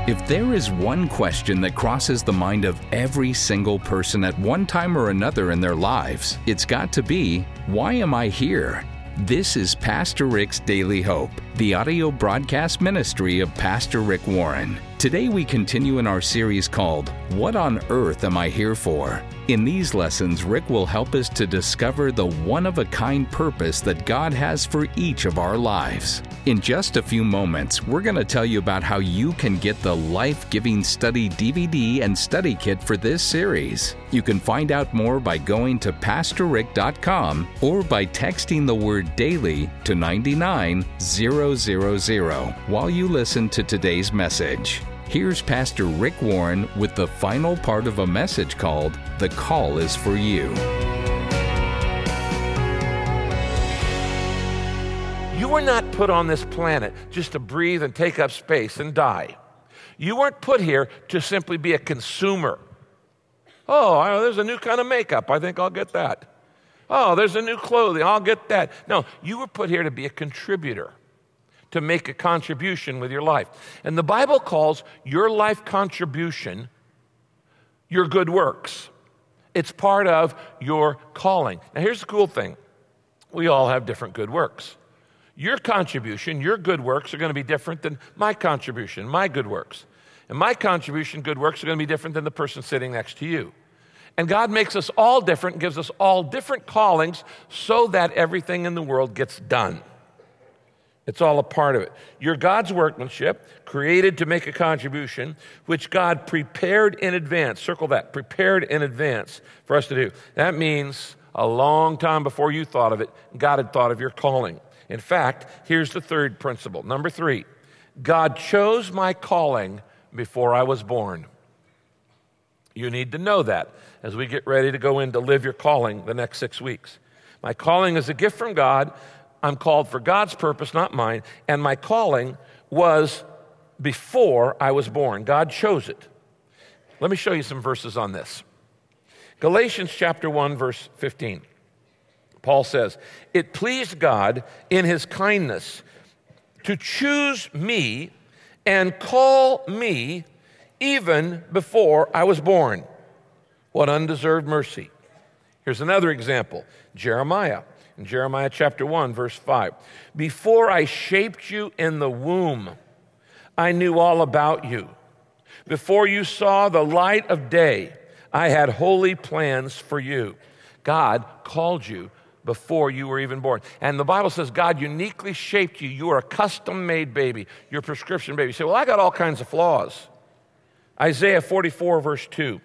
If there is one question that crosses the mind of every single person at one time or another in their lives, it's got to be, why am I here? This is Pastor Rick's Daily Hope, the audio broadcast ministry of Pastor Rick Warren. Today we continue in our series called, What on Earth Am I Here For? In these lessons, Rick will help us to discover the one-of-a-kind purpose that God has for each of our lives. In just a few moments, we're going to tell you about how you can get the life-giving study DVD and study kit for this series. You can find out more by going to PastorRick.com or by texting the word DAILY to 99000 while you listen to today's message. Here's Pastor Rick Warren with the final part of a message called, The Call is for You. You were not put on this planet just to breathe and take up space and die. You weren't put here to simply be a consumer. Oh, there's a new kind of makeup. I think I'll get that. Oh, there's a new clothing. I'll get that. No, you were put here to be a contributor, to make a contribution with your life. And the Bible calls your life contribution your good works. It's part of your calling. Now, here's the cool thing. We all have different good works. Your contribution, your good works are going to be different than my contribution, my good works. And my contribution, good works, are going to be different than the person sitting next to you. And God makes us all different, gives us all different callings so that everything in the world gets done. It's all a part of it. You're God's workmanship, created to make a contribution, which God prepared in advance. Circle that, prepared in advance for us to do. That means a long time before you thought of it, God had thought of your calling. In fact, here's the third principle. Number 3, God chose my calling before I was born. You need to know that as we get ready to go in to live your calling the next 6 weeks. My calling is a gift from God. I'm called for God's purpose, not mine. And my calling was before I was born. God chose it. Let me show you some verses on this. Galatians chapter 1, verse 15. Paul says, it pleased God in his kindness to choose me and call me even before I was born. What undeserved mercy. Here's another example. Jeremiah. In Jeremiah chapter 1, verse 5. Before I shaped you in the womb, I knew all about you. Before you saw the light of day, I had holy plans for you. God called you before you were even born. And the Bible says God uniquely shaped you. You are a custom-made baby. You're a prescription baby. You say, well, I got all kinds of flaws. Isaiah 44, verse 2.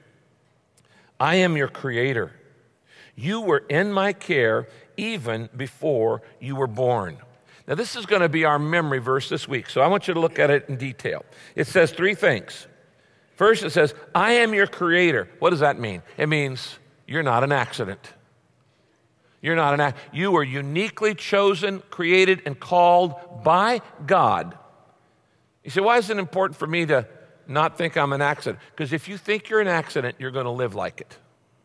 I am your creator. You were in my care even before you were born. Now, this is going to be our memory verse this week, so I want you to look at it in detail. It says 3 things. First, it says, I am your creator. What does that mean? It means you're not an accident. You're not an accident. You were uniquely chosen, created, and called by God. You say, why is it important for me to not think I'm an accident? Because if you think you're an accident, you're going to live like it.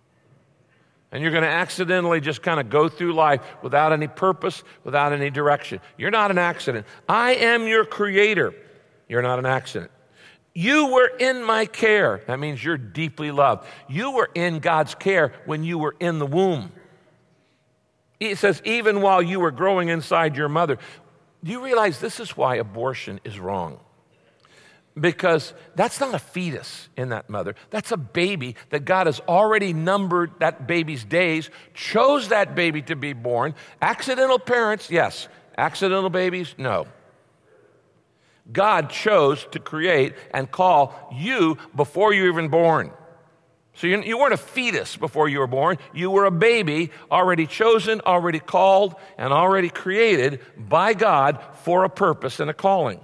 And you're going to accidentally just kind of go through life without any purpose, without any direction. You're not an accident. I am your creator. You're not an accident. You were in my care. That means you're deeply loved. You were in God's care when you were in the womb. It says, even while you were growing inside your mother. Do you realize this is why abortion is wrong? Because that's not a fetus in that mother. That's a baby that God has already numbered that baby's days, chose that baby to be born. Accidental parents, yes. Accidental babies, no. God chose to create and call you before you were even born. So you weren't a fetus before you were born. You were a baby already chosen, already called, and already created by God for a purpose and a calling.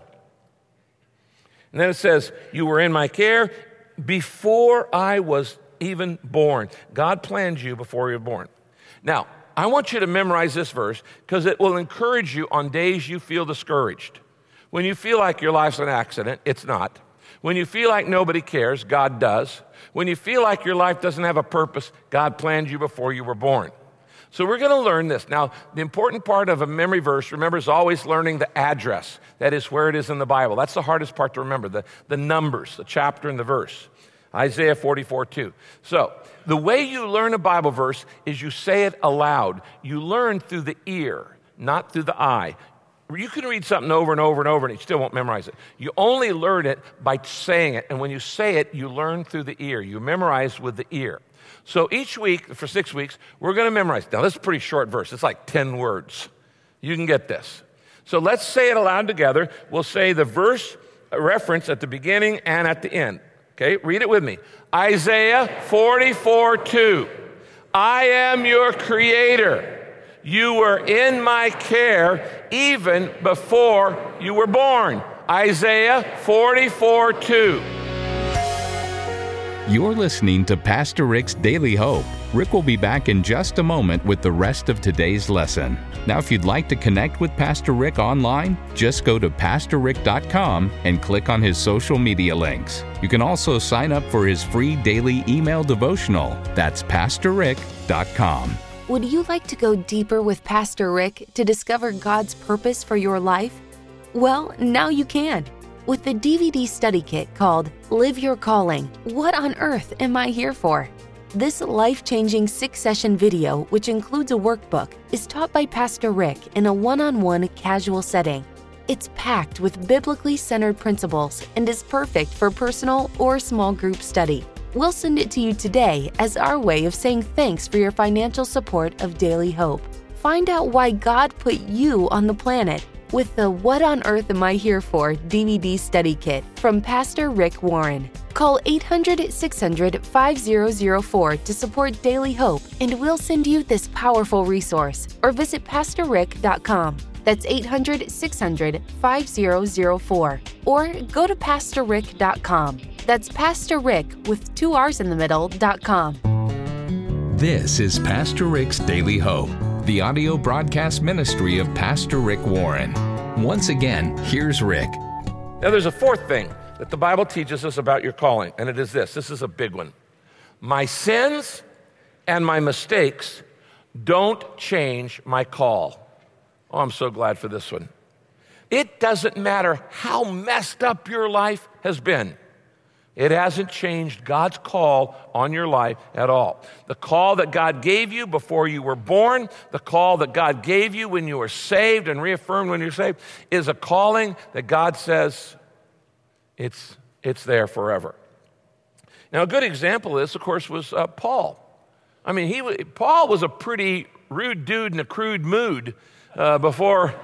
And then it says, you were in my care before I was even born. God planned you before you were born. Now, I want you to memorize this verse because it will encourage you on days you feel discouraged. When you feel like your life's an accident, it's not. When you feel like nobody cares, God does. When you feel like your life doesn't have a purpose, God planned you before you were born. So we're going to learn this. Now, the important part of a memory verse, remember, is always learning the address. That is where it is in the Bible. That's the hardest part to remember, the numbers, the chapter and the verse. Isaiah 44:2. So the way you learn a Bible verse is you say it aloud. You learn through the ear, not through the eye. You can read something over and over and over and you still won't memorize it. You only learn it by saying it. And when you say it, you learn through the ear. You memorize with the ear. So each week, for 6 weeks, we're going to memorize. Now, this is a pretty short verse. It's like 10 words. You can get this. So let's say it aloud together. We'll say the verse reference at the beginning and at the end. Okay, read it with me. Isaiah 44:2. I am your creator. You were in my care even before you were born. Isaiah 44:2. You're listening to Pastor Rick's Daily Hope. Rick will be back in just a moment with the rest of today's lesson. Now, if you'd like to connect with Pastor Rick online, just go to PastorRick.com and click on his social media links. You can also sign up for his free daily email devotional. That's PastorRick.com. Would you like to go deeper with Pastor Rick to discover God's purpose for your life? Well, now you can. With the DVD study kit called Live Your Calling, What on Earth Am I Here For? This life-changing 6-session video, which includes a workbook, is taught by Pastor Rick in a one-on-one casual setting. It's packed with biblically centered principles and is perfect for personal or small group study. We'll send it to you today as our way of saying thanks for your financial support of Daily Hope. Find out why God put you on the planet with the What on Earth Am I Here For DVD study kit from Pastor Rick Warren. Call 800-600-5004 to support Daily Hope, and we'll send you this powerful resource, or visit PastorRick.com. That's 800-600-5004. Or go to PastorRick.com. That's Pastor Rick with 2 R's in the middle.com. This is Pastor Rick's Daily Hope, the audio broadcast ministry of Pastor Rick Warren. Once again, here's Rick. Now, there's a fourth thing that the Bible teaches us about your calling, and it is this. This is a big one. My sins and my mistakes don't change my call. Oh, I'm so glad for this one. It doesn't matter how messed up your life has been. It hasn't changed God's call on your life at all. The call that God gave you before you were born, the call that God gave you when you were saved and reaffirmed when you're saved, is a calling that God says it's there forever. Now, a good example of this, of course, was Paul. I mean, Paul was a pretty rude dude in a crude mood before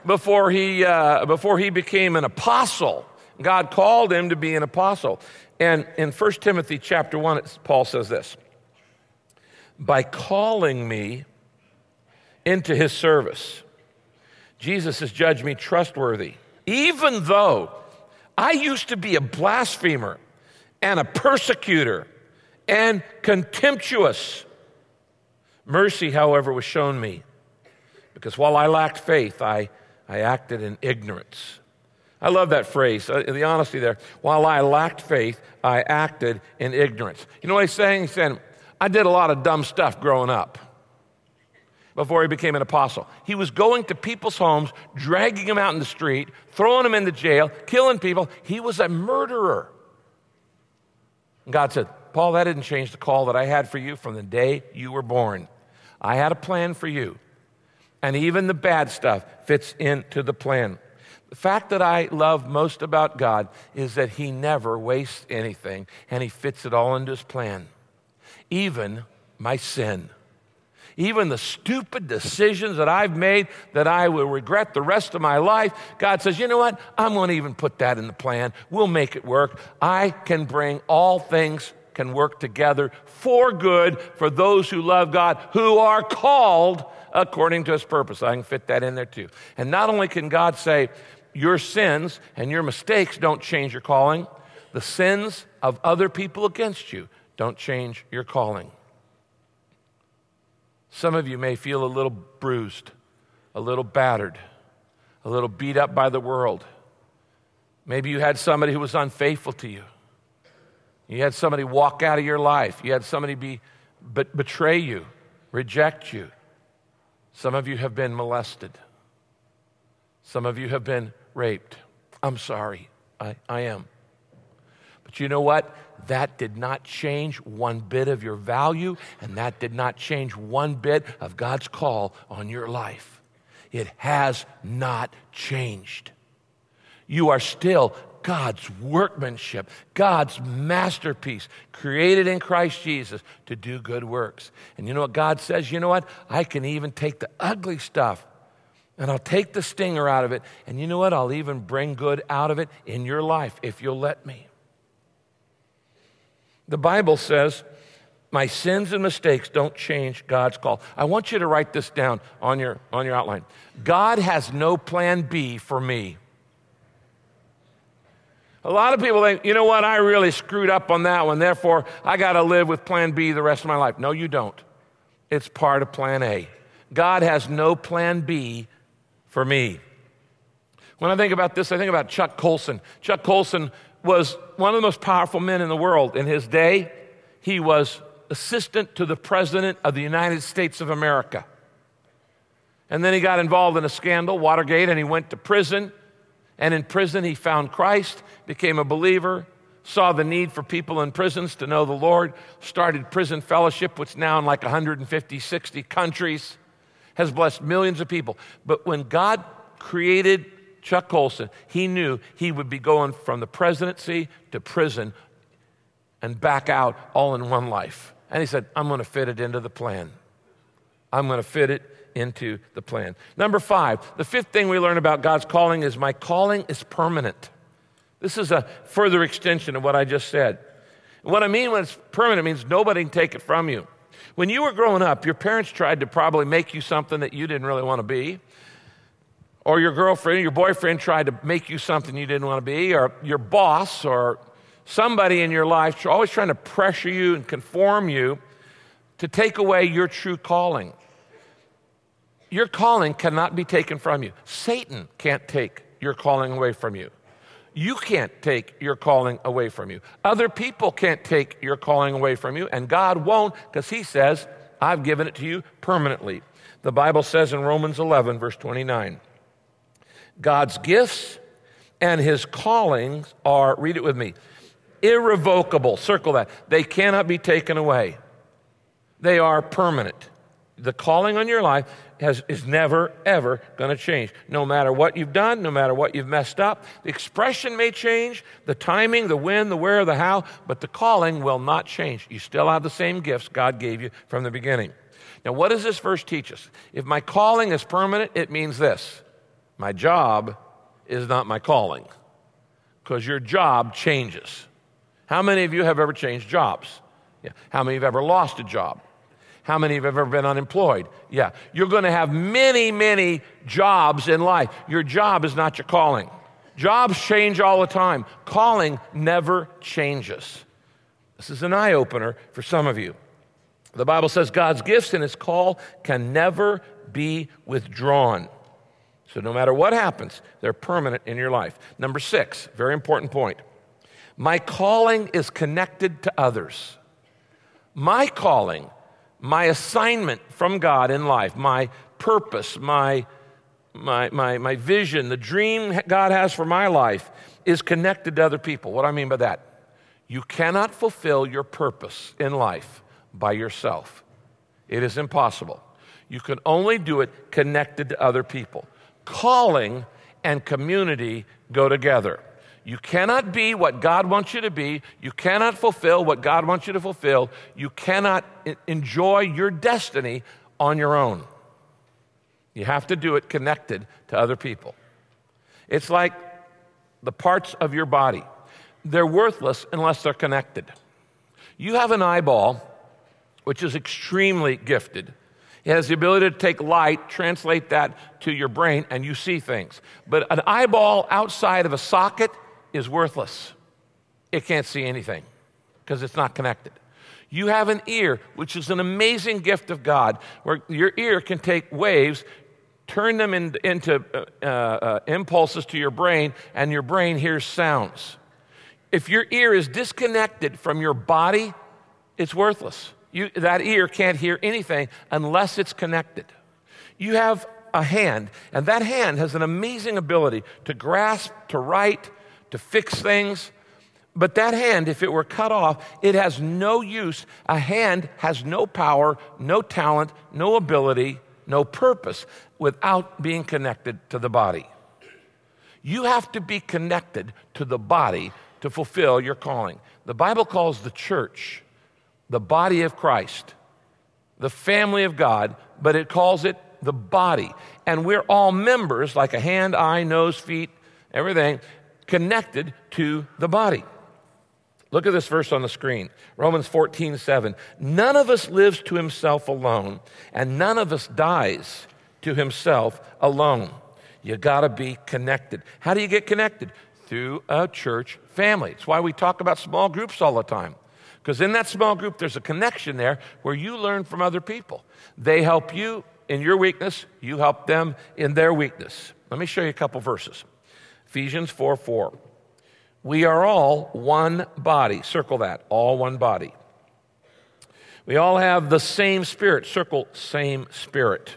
he became an apostle. God called him to be an apostle. And in 1 Timothy chapter 1, Paul says this: by calling me into his service, Jesus has judged me trustworthy, even though I used to be a blasphemer and a persecutor and contemptuous. Mercy, however, was shown me, because while I lacked faith, I acted in ignorance. I love that phrase, the honesty there. While I lacked faith, I acted in ignorance. You know what he's saying? He's saying, I did a lot of dumb stuff growing up before he became an apostle. He was going to people's homes, dragging them out in the street, throwing them into jail, killing people. He was a murderer. And God said, Paul, that didn't change the call that I had for you from the day you were born. I had a plan for you. And even the bad stuff fits into the plan. The fact that I love most about God is that he never wastes anything, and he fits it all into his plan. Even my sin. Even the stupid decisions that I've made that I will regret the rest of my life, God says, you know what? I'm going to even put that in the plan. We'll make it work. I can bring all things can work together for good for those who love God, who are called according to his purpose. I can fit that in there too. And not only can God say, your sins and your mistakes don't change your calling, the sins of other people against you don't change your calling. Some of you may feel a little bruised, a little battered, a little beat up by the world. Maybe you had somebody who was unfaithful to you. You had somebody walk out of your life. You had somebody betray you, reject you. Some of you have been molested. Some of you have been raped. I'm sorry, I am. But you know what? That did not change one bit of your value, and that did not change one bit of God's call on your life. It has not changed. You are still God's workmanship, God's masterpiece, created in Christ Jesus to do good works. And you know what God says? You know what? I can even take the ugly stuff and I'll take the stinger out of it. And you know what? I'll even bring good out of it in your life if you'll let me. The Bible says, my sins and mistakes don't change God's call. I want you to write this down on your outline. God has no plan B for me. A lot of people think, you know what, I really screwed up on that one, therefore I got to live with plan B the rest of my life. No, you don't. It's part of plan A. God has no plan B for me. When I think about this, I think about Chuck Colson. Chuck Colson was one of the most powerful men in the world. In his day, he was assistant to the President of the United States of America. And then he got involved in a scandal, Watergate, and he went to prison. And in prison, he found Christ, became a believer, saw the need for people in prisons to know the Lord, started Prison Fellowship, which now in like 150, 60 countries, has blessed millions of people. But when God created Chuck Colson, he knew he would be going from the presidency to prison and back out all in one life. And he said, I'm going to fit it into the plan. I'm going to fit it into the plan. Number 5, the 5th thing we learn about God's calling is my calling is permanent. This is a further extension of what I just said. What I mean when it's permanent means nobody can take it from you. When you were growing up, your parents tried to probably make you something that you didn't really want to be. Or your girlfriend or your boyfriend tried to make you something you didn't want to be. Or your boss or somebody in your life always trying to pressure you and conform you to take away your true calling. Your calling cannot be taken from you. Satan can't take your calling away from you. You can't take your calling away from you. Other people can't take your calling away from you, and God won't, because he says, I've given it to you permanently. The Bible says in Romans 11, verse 29, God's gifts and his callings are, read it with me, irrevocable. Circle that. They cannot be taken away. They are permanent. The calling on your life is never, ever going to change. No matter what you've done, no matter what you've messed up, the expression may change, the timing, the when, the where, the how, but the calling will not change. You still have the same gifts God gave you from the beginning. Now, what does this verse teach us? If my calling is permanent, it means this. My job is not my calling, because your job changes. How many of you have ever changed jobs? Yeah. How many of you have ever lost a job? How many of you have ever been unemployed? Yeah. You're going to have many, many jobs in life. Your job is not your calling. Jobs change all the time. Calling never changes. This is an eye-opener for some of you. The Bible says God's gifts and his call can never be withdrawn. So no matter what happens, they're permanent in your life. Number 6, very important point. My calling is connected to others. My calling, my assignment from God in life, my purpose, my vision, the dream God has for my life is connected to other people. What do I mean by that? You cannot fulfill your purpose in life by yourself. It is impossible. You can only do it connected to other people. Calling and community go together. You cannot be what God wants you to be. You cannot fulfill what God wants you to fulfill. You cannot enjoy your destiny on your own. You have to do it connected to other people. It's like the parts of your body. They're worthless unless they're connected. You have an eyeball, which is extremely gifted. It has the ability to take light, translate that to your brain, and you see things. But an eyeball outside of a socket is worthless. It can't see anything because it's not connected. You have an ear, which is an amazing gift of God, where your ear can take waves, turn them into impulses to your brain, and your brain hears sounds. If your ear is disconnected from your body, it's worthless. That ear can't hear anything unless it's connected. You have a hand, and that hand has an amazing ability to grasp, to write, to fix things. But that hand, if it were cut off, it has no use. A hand has no power, no talent, no ability, no purpose without being connected to the body. You have to be connected to the body to fulfill your calling. The Bible calls the church the body of Christ, the family of God, but it calls it the body. And we're all members, like a hand, eye, nose, feet, everything, connected to the body. Look at this verse on the screen, Romans 14:7. None of us lives to himself alone, and none of us dies to himself alone. You got to be connected. How do you get connected? Through a church family. It's why we talk about small groups all the time. Because in that small group, there's a connection there where you learn from other people. They help you in your weakness. You help them in their weakness. Let me show you a couple verses. Ephesians 4:4. We are all one body. Circle that. All one body. We all have the same Spirit. Circle same Spirit.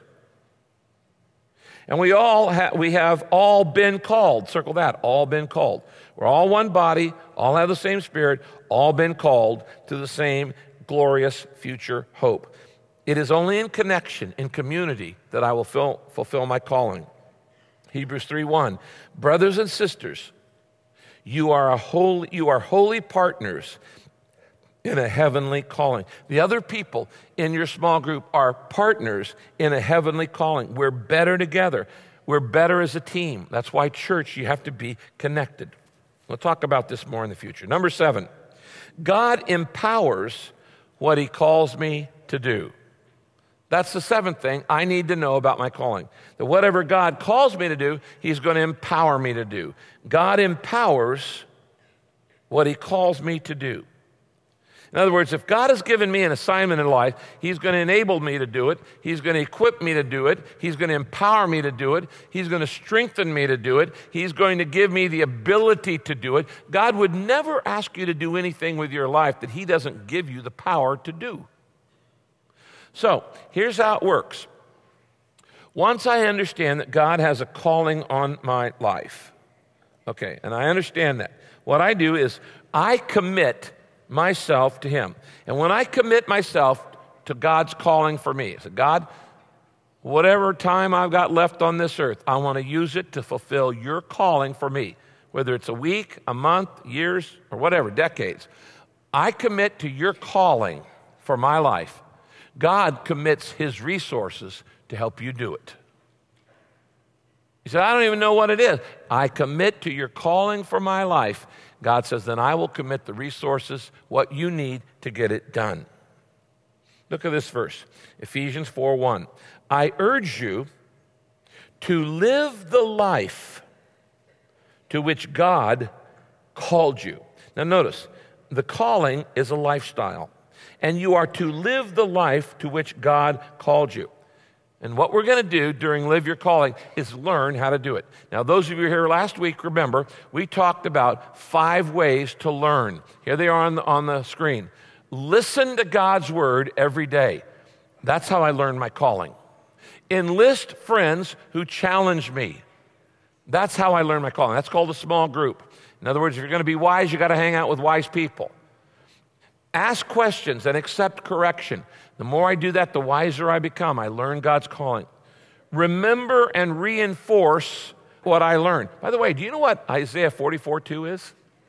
And we have all been called. Circle that. All been called. We're all one body, all have the same Spirit, all been called to the same glorious future hope. It is only in connection, in community, that I will fulfill my calling. Hebrews 3:1. Brothers and sisters, you are holy partners in a heavenly calling. The other people in your small group are partners in a heavenly calling. We're better together. We're better as a team. That's why church, you have to be connected. We'll talk about this more in the future. Number 7, God empowers what he calls me to do. That's the 7th thing I need to know about my calling. That whatever God calls me to do, he's going to empower me to do. God empowers what he calls me to do. In other words, if God has given me an assignment in life, he's going to enable me to do it. He's going to equip me to do it. He's going to empower me to do it. He's going to strengthen me to do it. He's going to give me the ability to do it. God would never ask you to do anything with your life that he doesn't give you the power to do. So, here's how it works. Once I understand that God has a calling on my life, okay, and I understand that, what I do is I commit myself to him. And when I commit myself to God's calling for me, I say, God, whatever time I've got left on this earth, I want to use it to fulfill your calling for me, whether it's a week, a month, years, or whatever, decades. I commit to your calling for my life. God commits his resources to help you do it. He said, I don't even know what it is. I commit to your calling for my life. God says, then I will commit the resources, what you need to get it done. Look at this verse, Ephesians 4:1. I urge you to live the life to which God called you. Now notice, the calling is a lifestyle, and you are to live the life to which God called you. And what we're going to do during Live Your Calling is learn how to do it. Now, those of you who were here last week, remember, we talked about 5 ways to learn. Here they are on the screen. Listen to God's word every day. That's how I learned my calling. Enlist friends who challenge me. That's how I learned my calling. That's called a small group. In other words, if you're going to be wise, you got to hang out with wise people. Ask questions and accept correction. The more I do that, the wiser I become. I learn God's calling. Remember and reinforce what I learned. By the way, do you know what Isaiah 44:2 is?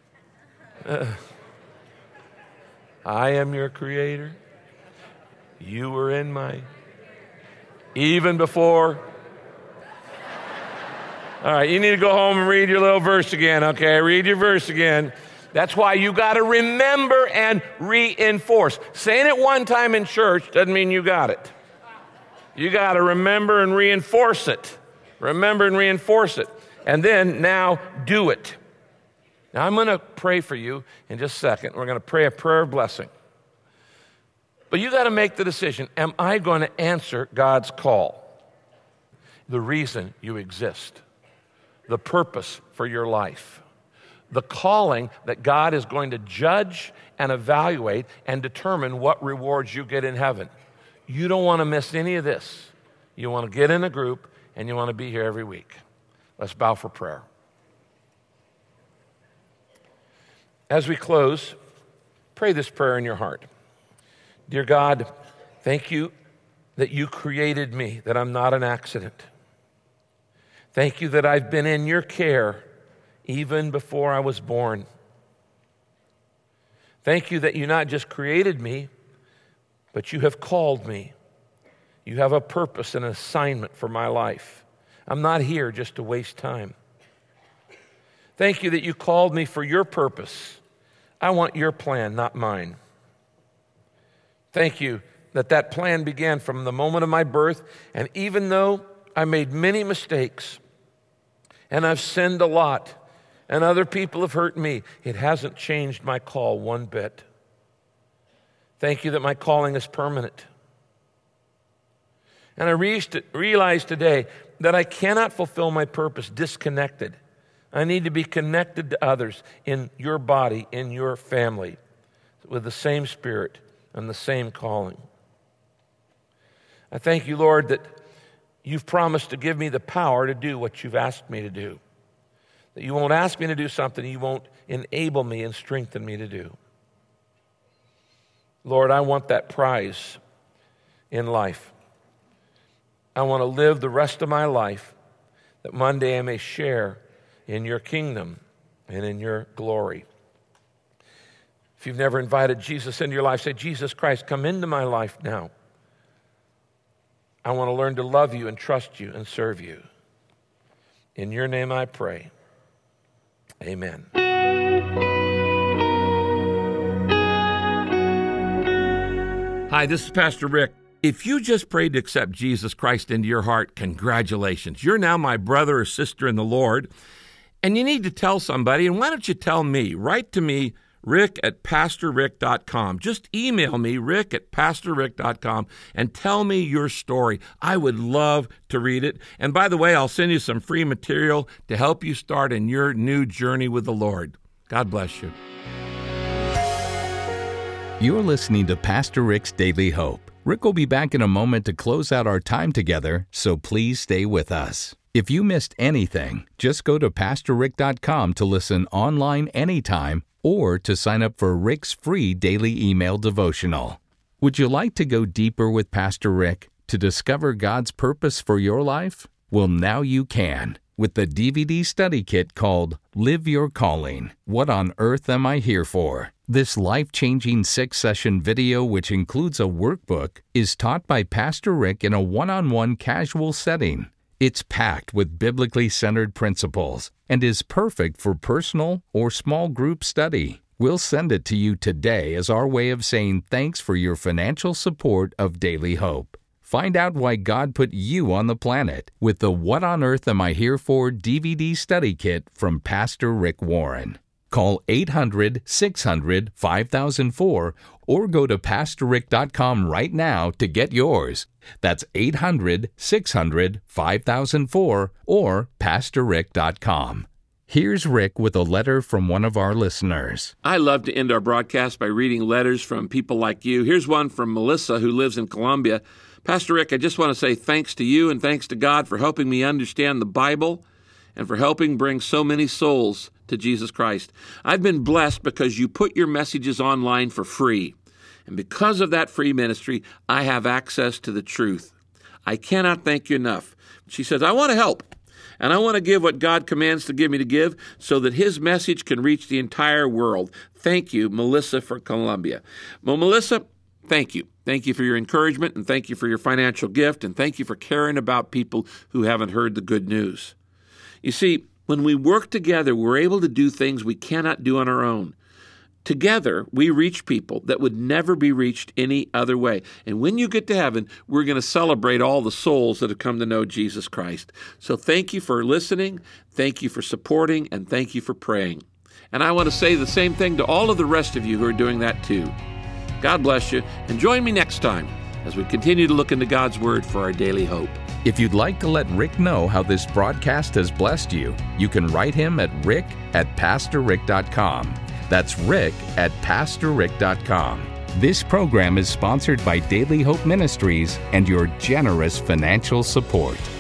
I am your creator. You were in my... Even before... All right, you need to go home and read your little verse again, okay? Read your verse again. That's why you got to remember and reinforce. Saying it one time in church doesn't mean you got it. You got to remember and reinforce it. Remember and reinforce it. And then now do it. Now I'm going to pray for you in just a second. We're going to pray a prayer of blessing. But you got to make the decision, am I going to answer God's call? The reason you exist. The purpose for your life. The calling that God is going to judge and evaluate and determine what rewards you get in heaven. You don't want to miss any of this. You want to get in a group, and you want to be here every week. Let's bow for prayer. As we close, pray this prayer in your heart. Dear God, thank you that you created me, that I'm not an accident. Thank you that I've been in your care even before I was born. Thank you that you not just created me, but you have called me. You have a purpose and an assignment for my life. I'm not here just to waste time. Thank you that you called me for your purpose. I want your plan, not mine. Thank you that that plan began from the moment of my birth, and even though I made many mistakes, and I've sinned a lot, and other people have hurt me, it hasn't changed my call one bit. Thank you that my calling is permanent. And I realize today that I cannot fulfill my purpose disconnected. I need to be connected to others in your body, in your family, with the same spirit and the same calling. I thank you, Lord, that you've promised to give me the power to do what you've asked me to do. That you won't ask me to do something you won't enable me and strengthen me to do. Lord, I want that prize in life. I want to live the rest of my life that one day I may share in your kingdom and in your glory. If you've never invited Jesus into your life, say, Jesus Christ, come into my life now. I want to learn to love you and trust you and serve you. In your name I pray. Amen. Hi, this is Pastor Rick. If you just prayed to accept Jesus Christ into your heart, congratulations. You're now my brother or sister in the Lord, and you need to tell somebody, and why don't you tell me? Write to me, rick@pastorrick.com. Just email me, rick@pastorrick.com, and tell me your story. I would love to read it. And by the way, I'll send you some free material to help you start in your new journey with the Lord. God bless you. You're listening to Pastor Rick's Daily Hope. Rick will be back in a moment to close out our time together, so please stay with us. If you missed anything, just go to PastorRick.com to listen online anytime or to sign up for Rick's free daily email devotional. Would you like to go deeper with Pastor Rick to discover God's purpose for your life? Well, now you can with the DVD study kit called Live Your Calling. What on earth am I here for? This life-changing 6-session video, which includes a workbook, is taught by Pastor Rick in a one-on-one casual setting. It's packed with biblically centered principles and is perfect for personal or small group study. We'll send it to you today as our way of saying thanks for your financial support of Daily Hope. Find out why God put you on the planet with the What on Earth Am I Here For DVD study kit from Pastor Rick Warren. Call 800-600-5004 or go to PastorRick.com right now to get yours. That's 800-600-5004 or PastorRick.com. Here's Rick with a letter from one of our listeners. I love to end our broadcast by reading letters from people like you. Here's one from Melissa, who lives in Colombia. Pastor Rick, I just want to say thanks to you and thanks to God for helping me understand the Bible and for helping bring so many souls to Jesus Christ. I've been blessed because you put your messages online for free. And because of that free ministry, I have access to the truth. I cannot thank you enough. She says, I want to help. And I want to give what God commands to give me to give so that his message can reach the entire world. Thank you, Melissa, for Colombia. Well, Melissa, thank you. Thank you for your encouragement, and thank you for your financial gift, and thank you for caring about people who haven't heard the good news. You see, when we work together, we're able to do things we cannot do on our own. Together, we reach people that would never be reached any other way. And when you get to heaven, we're going to celebrate all the souls that have come to know Jesus Christ. So thank you for listening, thank you for supporting, and thank you for praying. And I want to say the same thing to all of the rest of you who are doing that too. God bless you, and join me next time as we continue to look into God's Word for our daily hope. If you'd like to let Rick know how this broadcast has blessed you, you can write him at rick@pastorrick.com. That's rick@pastorrick.com. This program is sponsored by Daily Hope Ministries and your generous financial support.